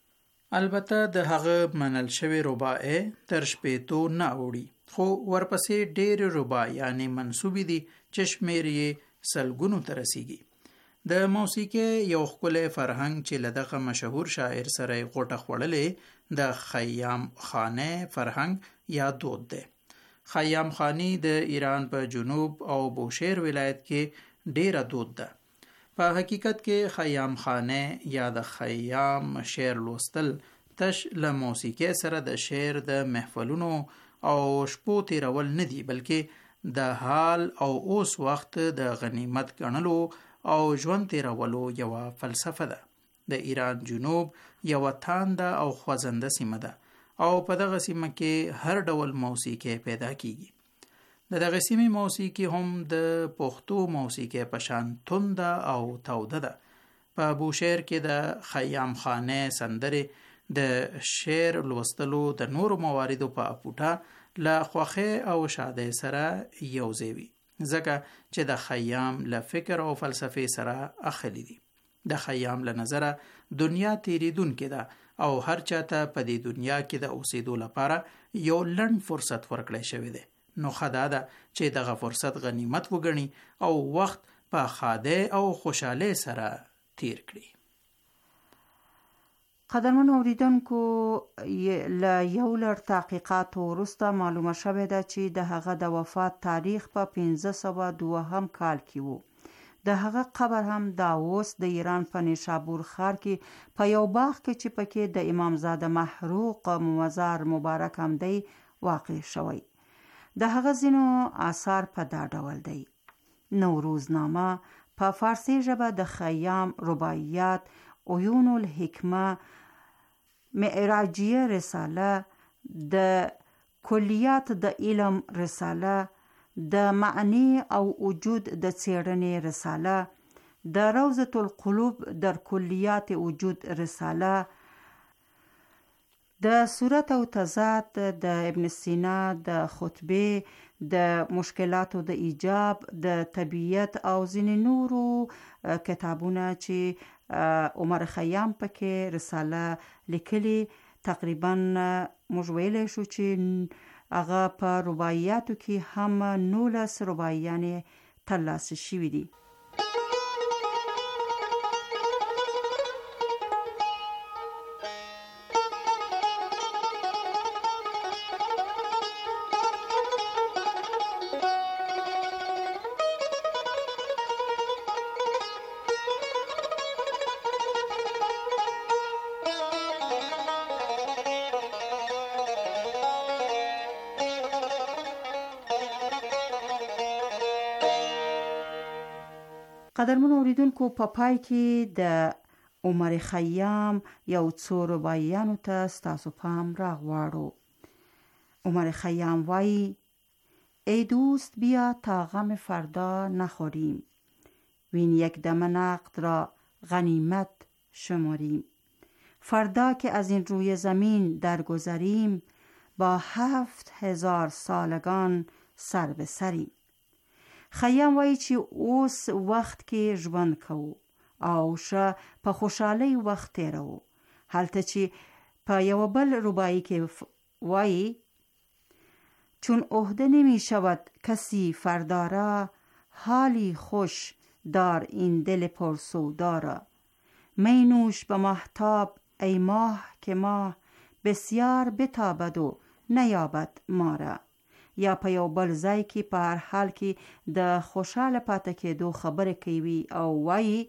البته د هغه منل شوی رباعي تر شپېتو نه اوړي، خو ورپسې ډېر رباعیانې منسوبې دي چې شمېر یې سلګونو ته رسیږي. د موسیقۍ یو ښکلی فرهنګ چې له دغه مشهور شاعر سره یې غوټه خوړلې د خیام خانه فرهنګ یا دود دی. خیام خانی د ایران په جنوب او بوشهر ولایت کې ډیره دود ده. په حقیقت کې خیام خانه یا د خیام شعر لوستل تش له موسیقۍ سره د شعر د محفلونو او شپو تیرول نه دي، بلکې د حال او اوس وخت د غنیمت ګڼلو او ژوند تیرولو یوه فلسفه ده. د ایران جنوب یوه تانده او خوځنده سیمه ده او په دغه سیمه کې هر ډول موسیقي پیدا کیږي. د دغه سیمې موسیقي هم د پښتو موسیقي په شان تنده او توده ده. په بوشهر کې د خیام خانه سندرې د شعر لوستلو د نورو مواردو په اپوټه له خوښۍ او شادۍ سره یوځای وي، ځکه چې د خیام له فکر او فلسفې سره اخلي دي. د خیام له نظره دنیا تیریدونکې ده او هر چاته په دې دنیا کې د اوسېدو لپاره یو لنډ فرصت ورکړی شوی دی. نو خدا ده چې دغه فرصت غنیمت وګڼي او وخت په ښادۍ او خوشحالۍ سره تیر کړي. قدرمنو اوریدونکو، له یو لړ تحقیقاتو وروسته معلومه شوې ده چې د هغه د وفات تاریخ په 1502 کال کې و. د هغه قبر هم دا اوس د ایران په نیشابور ښار کې په یو باغ کې چې پکې د امامزاده محروق مزار مبارک هم دی واقع شوی. د هغه ځینو آثار په دا ډول دی: نوروزنامه په فارسی ژبه، د خیام رباعیات، عیون الحکمه، معراجیه رساله، د کلیات د علم رساله، د معنی او وجود د څیړنې رساله، د روضة القلوب در کلیات وجود رساله، د صورت او تضاد د ابن سینا د خطبه د مشکلاتو د ایجاب د طبیعت او ځینې نورو کتابونه چې عمر خیام پکې رساله لیکلي تقریبا موږ ویلی شو چې هغه په رباعیاتو کې هم 19 رباعیانې ترلاسه شوي دي. قدرمنو اوریدونکو په پای کې د عمر خیام یو څو رباعیانو ته ستاسو پام راغواړو. عمر خیام وایي ای دوست بیا تا غم فردا نخوریم، وین یک دم نقد را غنیمت شماریم. فردا که از این روی زمین درگذریم، با 7000 سالگان سر به سریم. خیام وایي چې اوس وخت کې ژوند کوو او شه په خوشحالۍ وخت تیرو. هلته چې په یو بل رباعی کې وایي چون عهده نمی شود کسی فردا را، حالی خوش دار این دل پرسودا را. می نوش به ماهتاب ای ماه که ماه، بسیار بتابد و نیابد ما را. یا په یو بل ځای کې په هر حال کې د خوشاله پاتې کېدو خبره کوي او وایي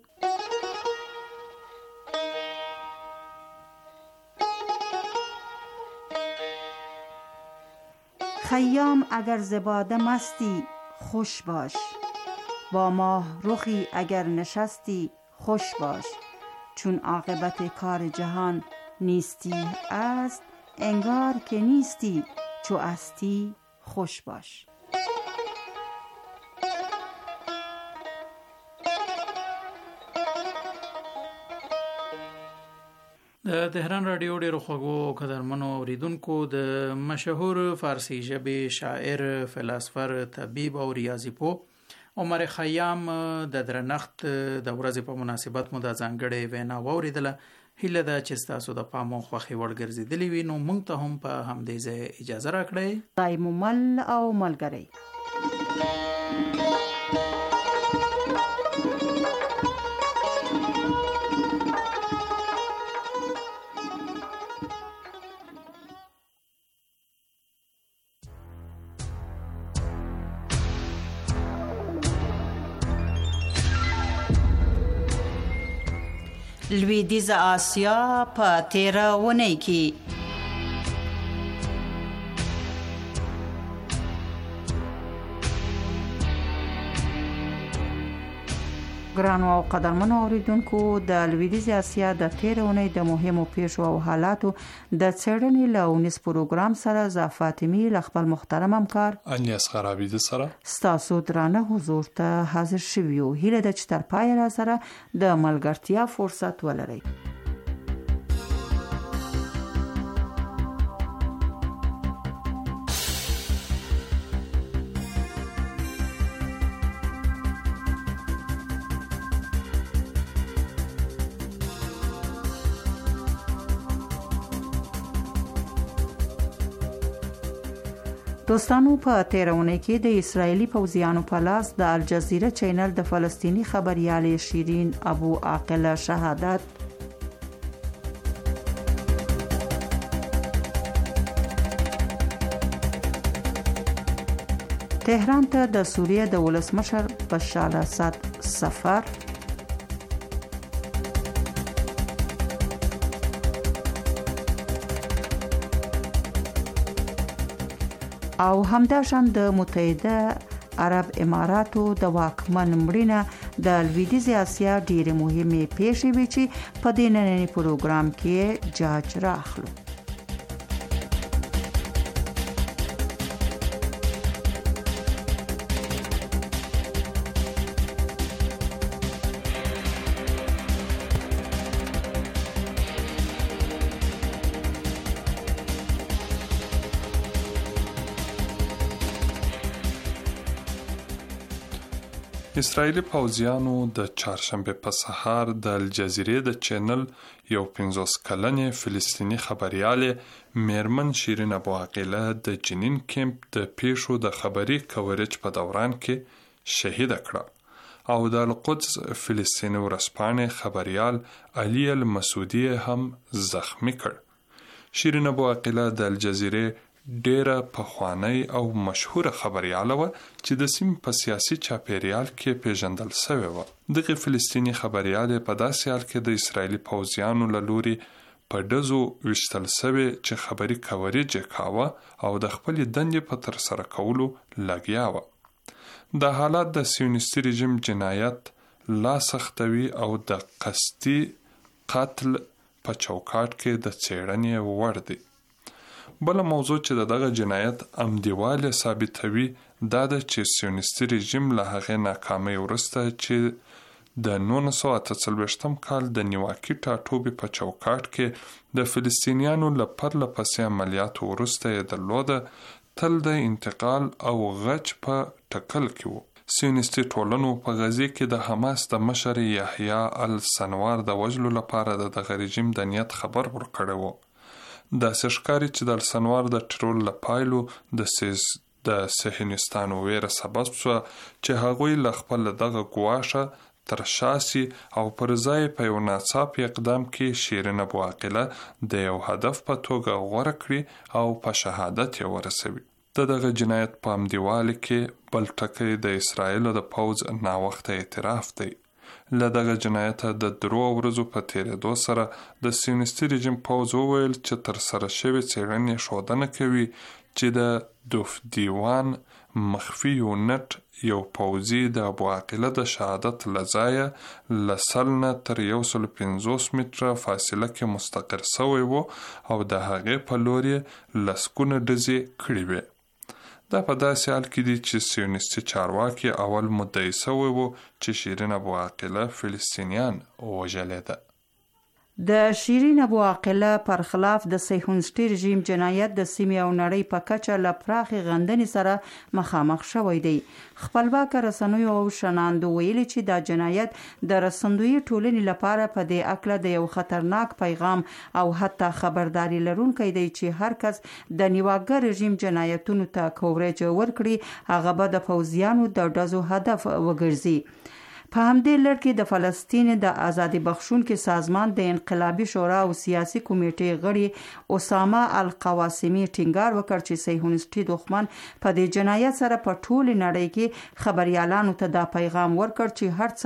خیام اگر ز باده مستی خوش باش، با ماه رخی اگر نشستی خوش باش. چون عاقبت کار جهان نیستی است، انگار که نیستی چو استی خوش باش. د تهران رادیو ډیرو خوږو قدرمنو اوریدونکو، د مشهور فارسی ژبې شاعر، فلسفر، طبیب او ریاضي پوه عمر خیام د درنښت د ورځې په مناسبت مو د ځانګړې وینا واوریدله. هیله ده چې تاسو د پام او خوښې وړ ګرځېدلې وي. نو موږ ته هم په همدې ځای اجازه راکړئ. خدای مو مل او ملګری. لویدیځ آسیا په 13 اونۍ کې ګرانو او قدرمنو اوریدونکو، د لویدیځ آسیا د 13 اونۍ د مهمو پیښو او حالاتو د څېړنې له اونیز پروګرام سره ز فاطمی ل خپل محترم همکار انیس خرابیده سره ستاسو درانه حضور ته حاضر شویو. هیله ده چې تر پای را سره د ملګرتیا فرصت ولرئ. دوستانو، په 13 اونۍ کې د اسرایلی پوځیانو په لاس د الجزیره چینل د فلسطینی خبریالې شیرین ابو عاقله شهادت، تهران ته د سوریه د ولسمشر بشار اسد سفر، او همداشان د متحده عرب اماراتو د واکمن مړینه د لویدیځ آسیا ډېرې مهمې پیښې وې چې په دې ننني پروګرام کې جاج راخلو. اسرایلی پوځیانو د چهارشنبه په سهار د الجزیرې د چینل یو 50 کلنې فلسطینی خبرياله میرمن شیرین ابو عقیله د جنین کیمپ د پیښو د خبري کورج په دوران کې شهید کړه او د القدس فلسطینی ورسپانې خبريال علي المسعودي هم زخمی کړ. شیرین ابو عقیله د الجزیرې ډیره پخوانی او مشهوره خبرياله و چې د سیمې په سیاسي چاپیریال کې پیژندل شوی و. دغه فلسطینی خبرياله په داسې حال کې د اسرایلی پوځیانو له لوري په ډزو وشتل شوی چې خبري کوریج کاوه او د خپل دندې په تر سره کولو لګیا و. د حالات د سیونیستي رژیم جنایت لا سختوي او د قصدي قتل په چوکاټ کې د څېړنې وړ دی. بل موضوع چې دغه جنایت عمدیواله ثابتوي دا د چې سیونیستي رژیم له هغه ناکامۍ وروسته چې د 1948 کال د نیواکي ټاټوبې په چوکاټ کې د فلسطینیانو له پرله پسې عملیاتو وروسته یې درلوده تل د انتقال او غچ په ټکل کې و. سیونیستي ټولنو په غزې کې د حماس د مشر یحیی السنوار د وژلو لپاره د دغه رژیم د نیت خبر ورکړی و. د سشکاري چې د السنوار د ټرول لپایلو د صهیونیستانو ویره سبب شو چې هغوی له خپل دغه ګواښه تر شاسي او پر ځای په یو ناڅاپي اقدام کې شیرین ابو عقیله د یو هدف په توګه غوره کړي او په شهادت یې ورسوي. دغه جنایت په همدیواله کې بل ټکی د اسرایل د پوځ ناوخته اعتراف دی. له دغه جنایت د 3 ورځو په تیریدو سره د سیونیستي رژیم پوځ وویل چې تر سره شوی څېړنې ښودنه کوي چې د دوف دیوان مخفي یونټ یو پوځي د ابو عقیله د شهادت له ځایه له سل نه تر 150 متره فاصله کې مستقر شوی و او د هغې په لور یې لسګونه ډزې کړې وې. دا په داسې حال کې دي چې سیونیستي چارواکي اول مدعي شوی و چې شیرین ابو عقیله فلسطینیان وژلې ده. د شیرین ابو عقیله پر خلاف د صهیونیستي رژیم جنایت د سیمې او نړۍ په کچه له پراخې غندنې سره مخامخ شوی دی. خپلواک رسنیو او شناندو ویلي چې دا جنایت د رسندوی ټولنې لپاره په دې اکله د یو خطرناک پیغام او حتی خبرداري لرونکی دی چې هر کس د نیواګر رژیم جنایتونو ته کوریج ورکړي هغه به د پوځیانو د ډزو هدف وګرځي. په همدې لړ کې د فلسطین د ازادي بخښونکي سازمان د انقلابي شورا او سیاسي کمیټې غړي اسامه القواسمی ټینګار وکړ چې صهیونیستي دښمن په دې جنایت سره په ټول نړۍ کې خبريالانو ته دا پیغام ورکړ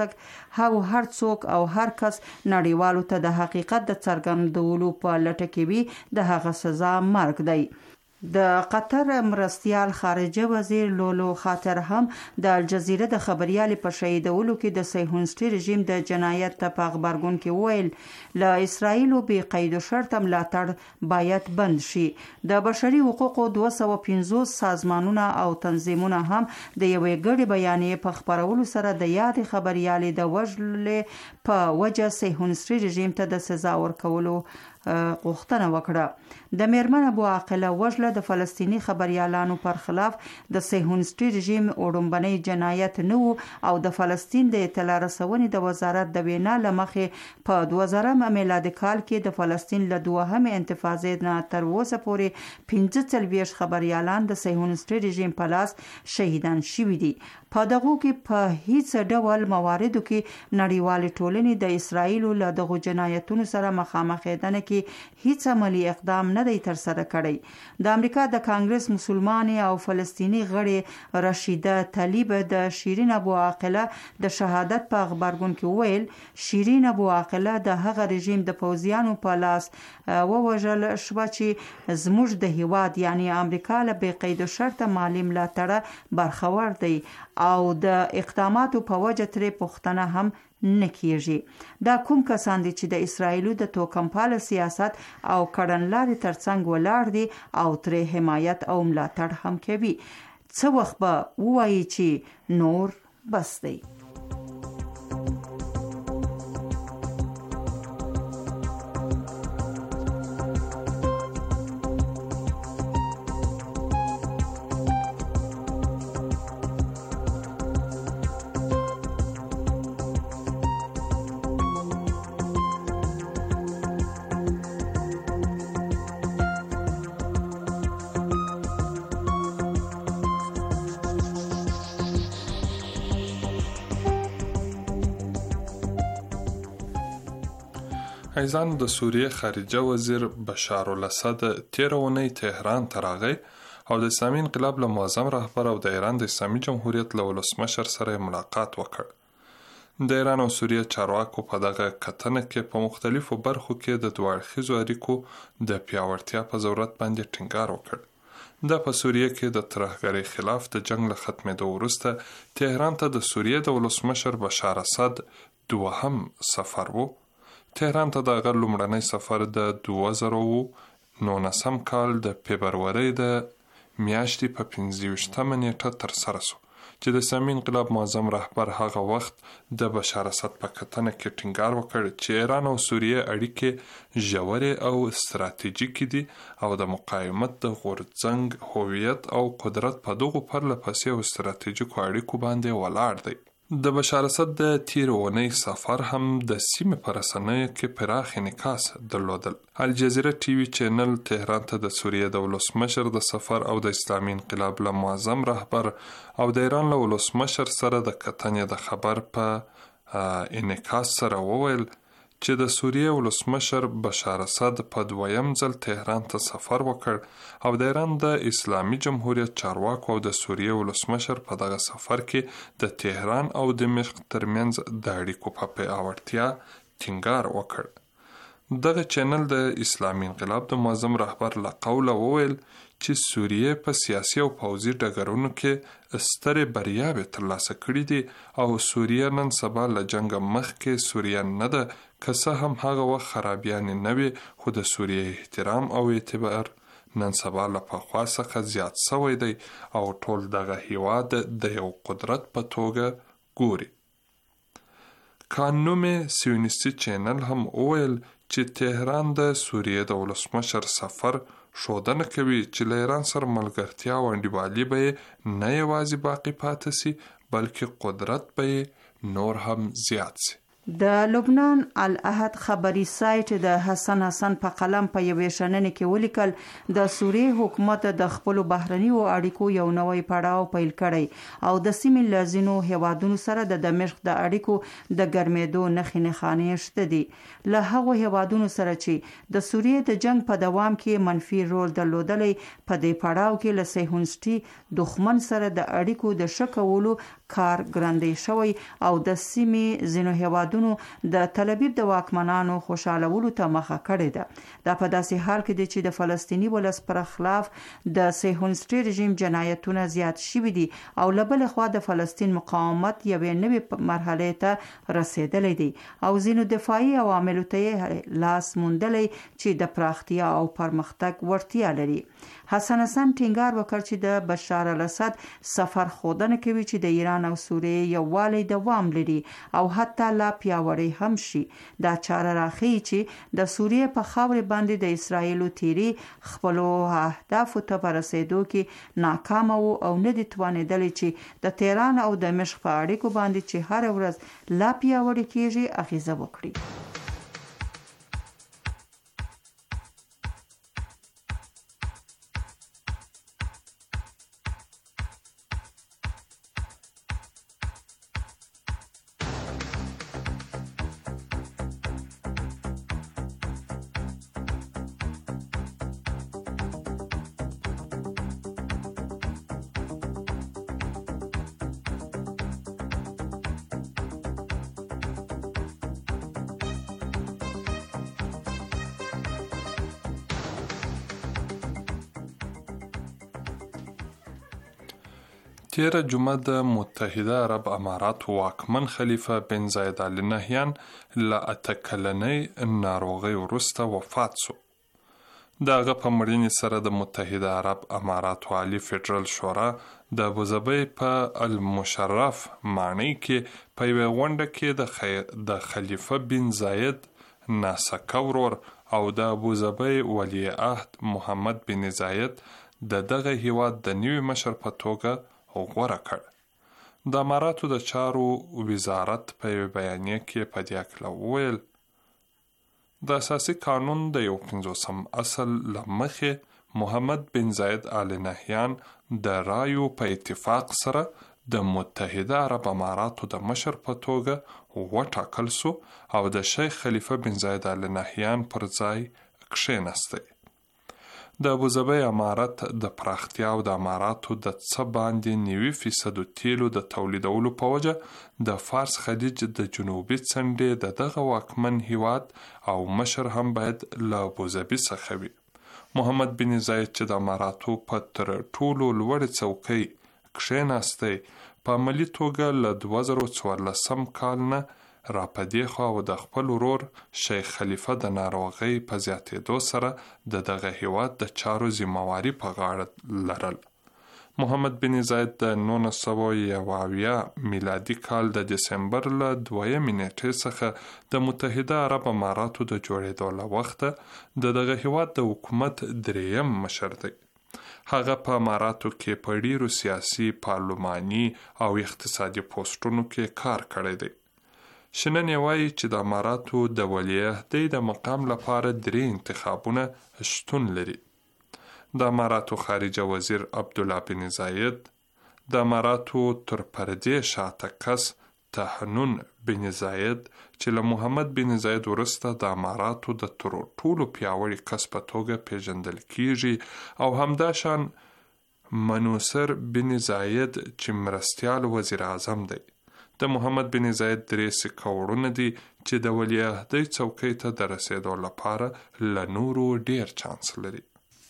چې هر څوک او هر کس نړیوالو ته د حقیقت د څرګندولو په لټه کې وي د هغه سزا مرګ دی. د قطر مرستیال خارجه وزیر لولو خاطر هم د الجزیره د خبريالې په شهیدولو کې د صهیونیستي رژیم د جنایت په خبرګون کې ویل له اسرایل به قید و شرط ملاتړ باید بند شي. د بشري حقوقو 250 سازمانونه او تنظیمونه هم د یوې ګډې بیانیې په خبرولو سره د یاد خبريالې د وژلې په وجه صهیونیستي رژیم ته د سزا ورکولو غوښتنه وکړه. د میرمن ابو عقیله وژله د فلسطینی خبريالانو پر خلاف د صهیونیستي رژیم اورمبنۍ جنایت نه و او د فلسطین د اطلاع رسونې د وزارت د وینا لمخې په 2000 میلادي کال کې د فلسطین له دوهمې انتفاضې نه تر اوسه پورې 45 خبريالان د صهیونیستي رژیم په لاس شهیدان شوي دي. په دغه کې په هیڅ ډول مواردو کې نړیوال ټولنې د اسرایل له دغه جنایتونو سره مخامخ کېدنه کې هیڅ عملی اقدام نه دی تر سره کړی. د امریکا د کانګرس مسلمان او فلسطینی غړي رشیده طلیب د شیرین ابو عقیله د شهادت په خبرګون کې ویل شیرین ابو عقیله د هغه رژیم د پوځیانو په لاس ووژل شو چې زموږ د هیواد یعنی امریکا له بې قید شرط مالی ملاتړ برخور دی او د اقداماتو په وجه ترې پوښتنه هم نکیږي. دا کوم کسان دي چې د اسرایلو د توکمپاله سیاست او کړنلارې ترڅنګ ولاړ دي او ترې حمایت او ملاتړ هم کوي. څه وخت به وایي چې نور بس دی. عزیزان، د سوریه خارجه وزیر بشار الاسد تیر اونۍ تهران ته راغی او د اسلامي انقلاب له معظم رهبر او د ایران د اسلامي جمهوریت له ولسمشر سره ملاقات وکړ. د ایران او سوریه چارواکو په دغه کتنه کې په مختلفو برخو کې د دوه اړخیزو اړیکو د پیاوړتیا په ضرورت باندې ټینګار وکړ. دا په سوریه کې د ترهګرۍ خلاف د جنگ له ختمېدو وروسته تهران ته د سوریه د ولسمشر بشار اسد دوهم سفر و. تهران ته د هغه لومړنی سفر د 2019 کال د فبرورۍ د میاشتې په 25مه نیټه ترسره شو چې د اسلامي انقلاب معظم رهبر هغه وخت د بشار اسد په کتنه کې ټینګار وکړ چې ایران او سوریه اړیکې ژورې او استراتیژیکې دي او د مقاومت د غورځنګ هویت او قدرت په دغو پرله پسې او استراتیژیکو اړیکو باندې ولاړ دی. د بشار اسد د تیر اونۍ سفر هم د سیمې په رسنیو کې پراخ انعکاس درلودل. الجزیره ټي وي چینل تهران ته د سوریه د ولسمشر د سفر او د اسلامي انقلاب له معظم رهبر او د ایران له ولسمشر سره د کتنې د خبر په انعکاس سره وویل چې د سوریه ولسمشر بشار اسد په دویم ځل تهران ته سفر وکړ او د ایران د اسلامي جمهوریت چارواکو او د سوریه ولسمشر په دغه سفر کې د تهران او دمشق ترمنځ د اړیکو په پیاوړتیا ټینګار وکړ. دغه چینل د اسلامي انقلاب د معظم رهبر له قوله وویل چې سوریه په سیاسي او پوځي ډګرونو کې سترې بریاوې ترلاسه کړې دي او سوریه نن سبا له جنګ مخکې سوریه نه ده، که څه هم هغه وخت خرابیانې نه وي، خو د سوریه احترام او اعتبار نن سبا له پخوا څخه زیات شوی دی او ټول دغه هیواد د یو قدرت په توګه ګوري. کانوم سیونیستی چینل هم وویل چې تهران د سوریه د ولسمشر سفر ښودنه کوي چې له ایران سره ملګرتیا او انډیوالي به یې نه یوازې باقي پاتې سي بلکې قدرت به یې نور هم زیات سي. د لبنان الاحد خبري سایت د حسن په قلم په یوې شننې کې ولیکل د سوریه حکومت د خپل بهرنیو اړیکو یو نوی پړاو پیل کړی او د سیمې له ځینو هیوادونو سره د دمشق د اړیکو د ګرمېدو نښې نښانې شته دي. له هغو هیوادونو سره چې د سوریه د جنگ په دوام کې منفي رول درلودلی په دې پړاو کې له صهیونیستي دښمن سره د اړیکو د ښه کولو کار ګړندی شوی او د سیمې ځینو هیوادونو د تل ابیب د واکمنانو خوشالولو ته مخه کړې ده. دا په داسې حال کې دی چې د فلسطیني ولس پر خلاف د صهیونیستي رژیم جنایتونه زیات شوي دي او له بلې خوا د فلسطین مقاومت یوې نوې مرحلې ته رسیدلی دی او ځینو دفاعي عواملو ته لاس موندلی چې د پراختیا او پرمختګ وړتیا لري. حسن ټینګار وکړ چې د بشار الاسد سفر ښودنه کوي چې د ایران او سوریه یووالی دوام لري او حتی لا پیاوړی هم شي. دا چاره راښیي چې د سوریه په خاورې باندې د اسرائیلو تیری خپلو اهدافو ته په رسیدو کې ناکامه وو او نه دي توانېدلی چې د تهران او دمشق په اړیکو باندې چې هر ورځ لا پیاوړی کېږي اغیزه وکړي. تیره جمعه د متحده عرب اماراتو واکمن خلیفه بن زاید ال نهیان له 8 کلنۍ ناروغۍ وروسته وفات شو. د هغه په مړینې سره د متحده عرب اماراتو عالی فدرال شورا د ابوظبي په المشرف ماڼۍ کې په یوه غونډه کې د خلیفه بن زاید ناسکه ورور او د ابوظبي ولی عهد محمد بن زاید د دغه هیواد د نوي مشر په توګه غوره کړ. د اماراتو د چارو وزارت په یوه بیانیه کې په دې هکله وویل د اساسي قانون د 50 اصل له مخې محمد بن زاید ال نهیان د رایو په اتفاق سره د متحده عرب اماراتو د مشر په توګه وټاکل سو او د شیخ خلیفه بن زاید آل نهیان پر ځای کښېنستی. د ابوظبي امارت د پراختیا او د اماراتو د څه باندې 90% تیلو د تولیدولو په وجه د فارس خلیج د جنوبي څنډې د دغه واکمن هیواد او مشر هم باید له ابوظبي څخه وي. محمد بن زاید چې د اماراتو په تر ټولو لوړې څوکۍ کښېناستی، په عملي توګه له 2014 کال نه را پدې خوا او د خپل ورور شیخ خلیفه د ناروغۍ په زیاتېدو سره د دغه هیواد د چارو ذمهواري په غاړه لرل. محمد بن زاید د 1971 میلادي کال د دسمبر له 2 نیټې څخه د متحده عرب اماراتو د جوړېدو له وخته د دغه هیواد د حکومت 3م مشر دی. هغه په اماراتو کې په ډیرو سیاسي، پارلماني او اقتصادي پوسټونو کې کار کړی دی. شنن وایي چې د اماراتو د ولیعهدۍ د مقام لپاره 3 انتخابونه شتون لري. د اماراتو خارجه وزیر عبدالله بن زاید، د اماراتو تر پردې شاته کس تحنون بن زاید چې له محمد بن زاید وروسته د اماراتو د تر ټولو پیاوړي کس په توګه پیژندل کیږي، او همداشان منوسر بن زاید چې مرستیال وزیر اعظم دی. د محمد بن زاید 3 سکوړونه دي چې د ولیعهدۍ څوکۍ ته د رسېدو لپاره له نورو ډیر چانس لري.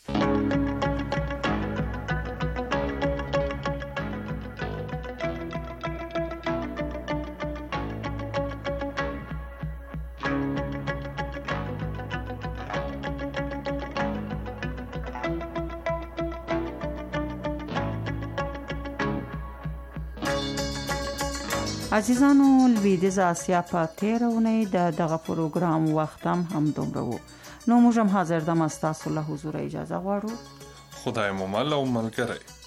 عزیزانو، لویدیځ اسیا په تیره اونۍ د دغه پروګرام وخت هم دومره وو. نو موږ هم حاضر دم ستاسو له حضور اجازه غواړو. خدای مو مل او ملګری.